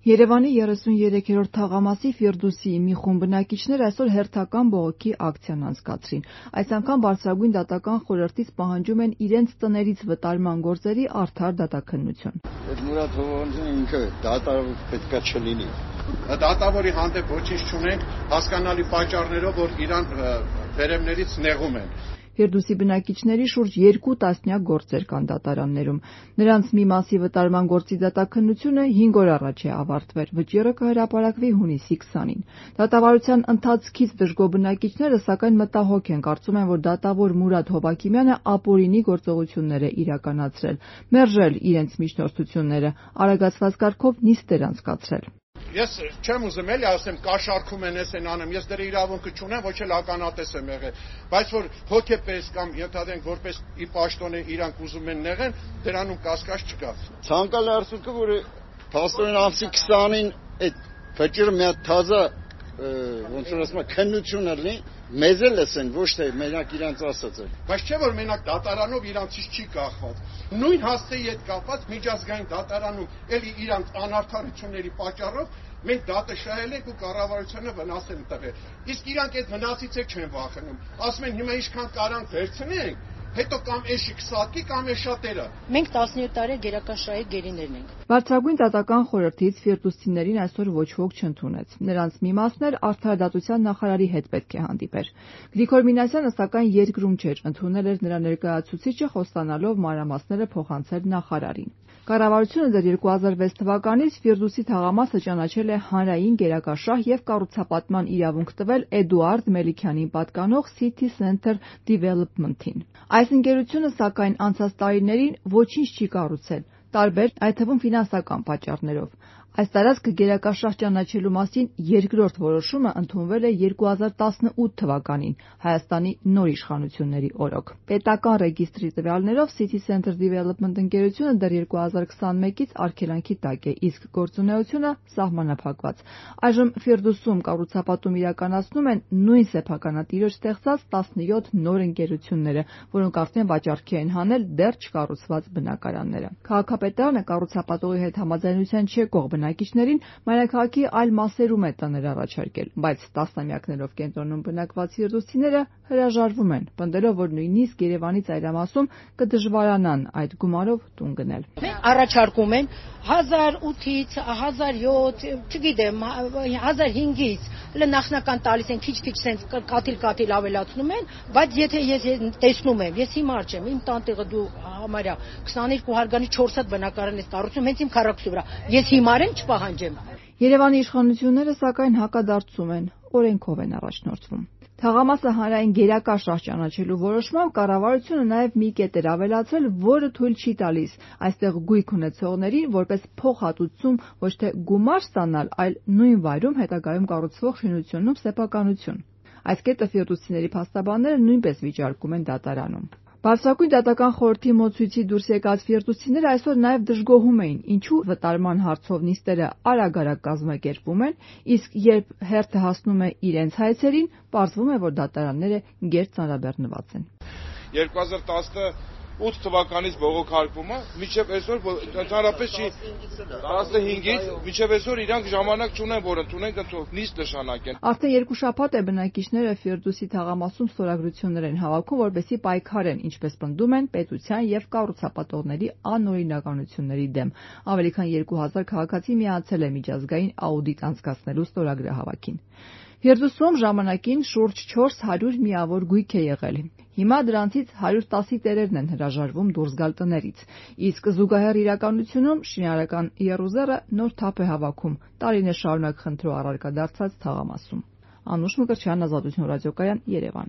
Երևանի 33-րդ թաղամասի Ֆիրդուսիի մի խումբ բնակիչներ այսօր հերթական բողոքի ակցիան անցկացրին։ Այս անգամ Բարձրագույն դատական խորհրդից պահանջում են իրենց տներից վտարման գործերի արդար դատաքննություն։ Այդ Մուրադ Հովհաննիսյանը ինքը դատավոր պետքա չլինի։ Դատավորի հանդեպ ոչինչ չունենք, հասկանալի պատճառներով, որ իրան վերևներից նեղում են։ Ֆիրդուսի բնակիչների շուրջ 2 տասնյակ գործեր կան դատարաններում։ Նրանց մի մասի վտարման գործի դատաքննությունը 5 օր առաջ է ավարտվել, վճիռը կհրապարակվի հունիսի 20-ին։ Դատավարության ընթացքից դժգոհ բնակիչները սակայն մտահոգ են, կարծում են, որ դատավոր Մուրադ Հովակիմյանը ապօրինի գործողություններ է իրականացրել, մերժել իրենց միջնորդությունները, արագացված կարգով նիստեր անցկացրել։ Ես չեմ ուզում էլի ասեմ կաշառքում են էսեն անեմ, ես դրա իրավունքը չունեմ, ոչ էլ ականատես եմ եղել, բայց որ հոգեպես կամ ենթադրենք որպես ի պաշտոն է իրանք ուզում են նեղեն, դրանում կասկած չկա։ Ցանկալի արդյունքը, որ փաստորեն ամսի 20-ին այդ վճիռը մի հատ թազա ոնց որ ասում քննություն լինի, մեզ էլ լսեն, ոչ թե մենակ իրանց ասածը։ Բայց չէ որ մենակ դատարանով իրանցից չի կախված։ Նույն հասցեի հետ կապված միջազգային դատարանում էլի իրանց անարդարությունների պատճառով մենք դատը շահել ենք ու կառավարությանը վնաս են տվել։ Իսկ իրանք այդ վնասից էլ չեն վախենում։ Ասում են հիմա ինչքան կարանք վերցնենք, հետո կամ էշի կսատկի կամ էշատերը։ Մենք 17 տարի գերակաշռայի գերիներն ենք։ Բարձրագույն դատական խորհրդից ֆիրդուսցիներին այսօր ոչ ոք չընդունեց։ Նրանց մի մասն էլ արդարադատության նախարարի հետ պետք է հանդիպեր։ Գրիգոր Մինասյանը սակայն երկրում չէր, ընդունել էր նրա ներկայացուցիչը, խոստանալով մանրամասները փոխանցել նախարարին։ Կառավարությունը դեռ 2006 թվականից Ֆիրդուսի թաղամասը ճանաչել է հանրային գերակաշռ և կառուցապատման իրավունք տվել Էդուարդ Մելիքյանին պատկանող City Center Development-ին։ Այս ընկերությունը սակայն անցած տարիներին ոչինչ չի կառուցել, տարբեր, այդ թվում ֆինանսական պատճառներով։ Այս տարածքը գերակաշռ ճանաչելու մասին երկրորդ որոշումը ընդունվել է 2018 թվականին Հայաստանի նոր իշխանությունների օրոք։ Պետական ռեգիստրի տվյալներով City Center Development ընկերությունը դեռ 2021-ից արգելանքի տակ է, իսկ գործունեությունը սահմանափակված։ Այժմ Ֆիրդուսում կառուցապատում իրականացնում են նույն սեփականատիրոջ ստեղծած 17 նոր ընկերությունները, որոնք արդեն վաճառքի են հանել դեռ չկառուցված բնակարանները։ Քաղաքապետարանը կառուցապատողի հետ համաձայնության չէ կողմ բնակիչներին մայրաքաղաքի այլ մասերում է տներ առաջարկել, բայց տասնամյակներով կենտրոնում բնակված ֆիրդուսցիները հրաժարվում են, պնդելով, որ նույնիսկ Երևանի ծայրամասում կդժվարանան այդ գումարով տուն գնել։ Առաջարկում են 1008-ից, 1007, չգիտեմ, 1005-ից նախնական տալիս են քիչ-քիչ sense կաթիլ ավելացնում են, բայց եթե ես տեսնում եմ, ես հիմար չեմ, իմ տանտեղը դու համարյա 22 հարգանի 4 հատ բնակարան ես կառուցում, հենց իմ քառակուսի վրա։ Ես հիմար եմ, չպահանջեմ։ Երևանի իշխանությունները սակայն հակադարձում են, օրենքով են առաջնորդվում։ Թաղամասը հանրային գերակաշռ ճանաչելու որոշմամբ կառավարությունը նաև մի կետ էր ավելացել, որը թույլ չի տալիս այստեղ գույք ունեցողներին որպես փոխհատուցում ոչ թե գումար ստանալ, այլ նույն վայրում հետագայում կառուցվող շինությունում սեփականություն։ Այս կետը ֆիրդուսցիների փաստաբանները նույնպես վիճարկում են դատարանում։ Բարձրագույն դատական խորհրդի մոտ դուրս եկած ֆիրդուսցիները այսօր նաև դժգոհում էին, ինչու վտարման հարցով նիստերը արագ-արագ կազմակերպվում են, իսկ երբ հերթը հասնում է իրենց հայցերին, պարզվում է, որ դատարանները գերծ ծանրաբեռնված են։ 2018 թվականից բողոքարկումը մինչև այսօր ընդհանրապես չի 15-ից մինչև այսօր իրանք ժամանակ չունեն, որ ընդունեն նիստ նշանակեն։ Արդեն 2 շաբաթ է բնակիչները Ֆիրդուսի թաղամասում ստորագրություններ են հավաքում, որպեսզի պայքարեն, ինչպես պնդում են, պետության եւ կառուցապատողների անօրինականությունների դեմ։ Ավելի քան 2000 քաղաքացի միացել է միջազգային աուդիտ անցկացնելու ստորագրահավաքին։ Ֆիրդուսում ժամանակին շուրջ 400 միավոր գույք է եղել։ Հիմա դրանցից 110-ի տերերն են հրաժարվում դուրս գալ տներից, իսկ զուգահեռ իրականությունում շինարարական եռուզեռը նոր թափ է հավաքում տարիներ շարունակ խնդրող առարկա դարձած թաղամասում։ Անուշ Մկրտչյան, Ազատություն ռադիոկայան, Երևան։